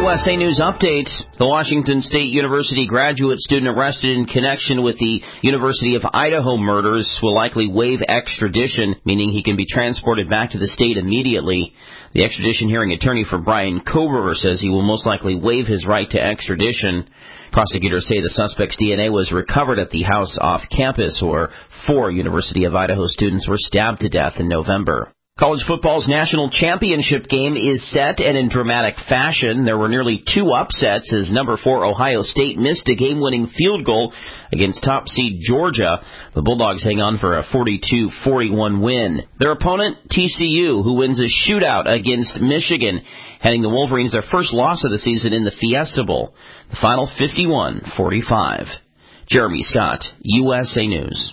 USA News Update. The Washington State University graduate student arrested in connection with the University of Idaho murders will likely waive extradition, meaning he can be transported back to the state immediately. The extradition hearing attorney for Brian Kober says he will most likely waive his right to extradition. Prosecutors say the suspect's DNA was recovered at the house off campus where 4 University of Idaho students were stabbed to death in November. College football's national championship game is set, and in dramatic fashion. There were nearly 2 upsets as number 4 Ohio State missed a game-winning field goal against top seed Georgia. The Bulldogs hang on for a 42-41 win. Their opponent, TCU, who wins a shootout against Michigan, handing the Wolverines their first loss of the season in the Fiesta Bowl. The final 51-45. Jeremy Scott, USA News.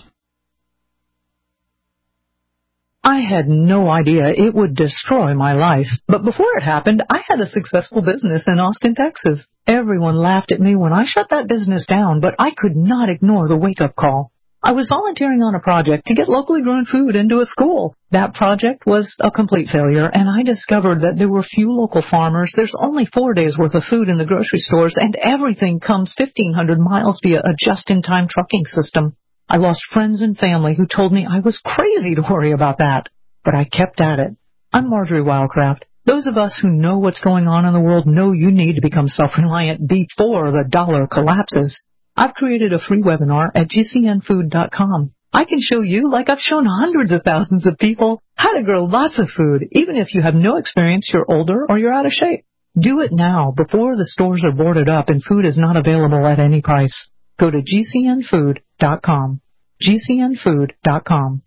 I had no idea it would destroy my life, but before it happened, I had a successful business in Austin, Texas. Everyone laughed at me when I shut that business down, but I could not ignore the wake-up call. I was volunteering on a project to get locally grown food into a school. That project was a complete failure, and I discovered that there were few local farmers. There's only 4 days' worth of food in the grocery stores, and everything comes 1,500 miles via a just-in-time trucking system. I lost friends and family who told me I was crazy to worry about that. But I kept at it. I'm Marjorie Wildcraft. Those of us who know what's going on in the world know you need to become self-reliant before the dollar collapses. I've created a free webinar at gcnfood.com. I can show you, like I've shown hundreds of thousands of people, how to grow lots of food, even if you have no experience, you're older, or you're out of shape. Do it now before the stores are boarded up and food is not available at any price. Go to gcnfood.com. gcnfood.com.